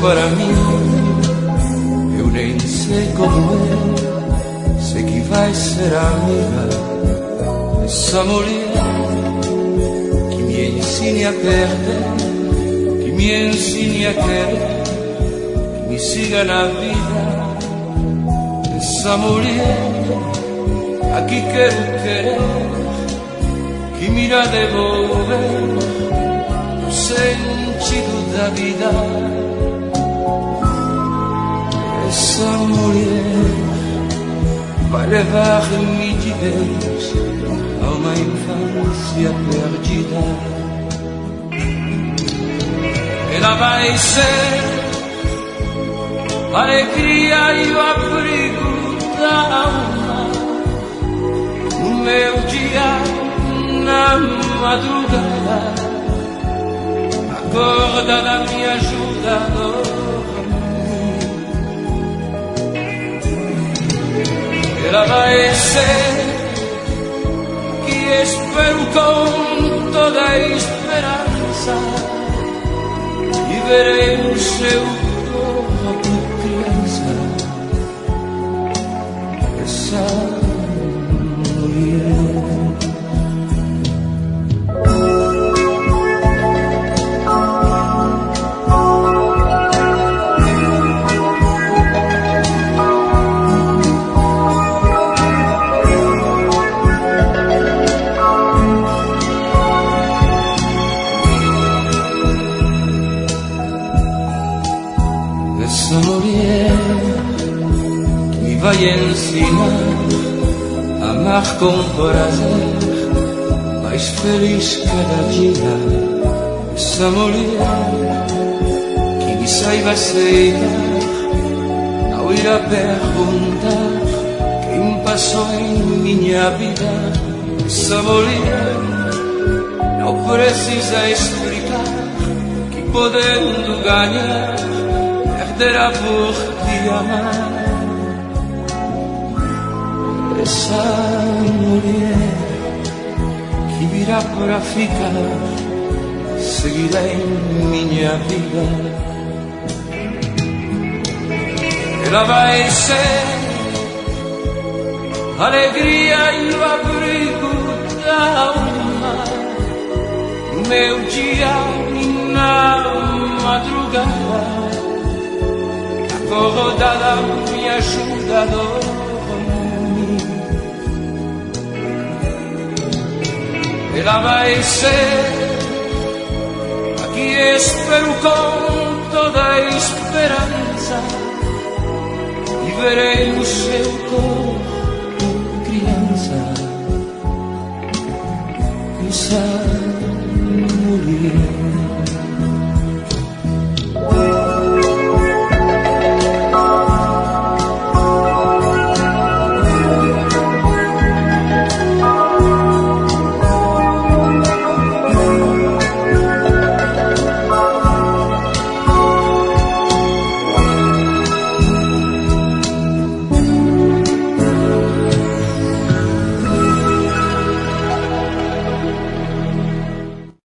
para mim. Eu nem sei como é, sei que vai ser amiga dessa mulher que me ensine a perder, que me ensine a querer, que me siga na vida. Dessa mulher a que quero querer, que me irá devolver o sentido da vida. Essa mulher vai levar-me de vez a uma infância perdida. Ela vai ser a alegria e o abrigo da alma no meu dia, na madrugada. Acordada me ajuda a dormir. Ela vai ser que espero com toda a esperança e verei no seu corpo criança. Essa mulher que me vai ensinar a amar com prazer, mais feliz cada dia. Essa mulher que me saiba aceitar, ao ir a perguntar quem passou em minha vida. Essa mulher não precisa explicar que podendo ganhar perderá por te amar. Essa mulher que virá para ficar, seguirá em minha vida. Ela vai ser a alegria e o abrigo da alma no meu dia e na madrugada. Acordada me ajuda a dormir. Ela vai ser a que espero com toda a esperança e verei no seu corpo criança. Essa mulher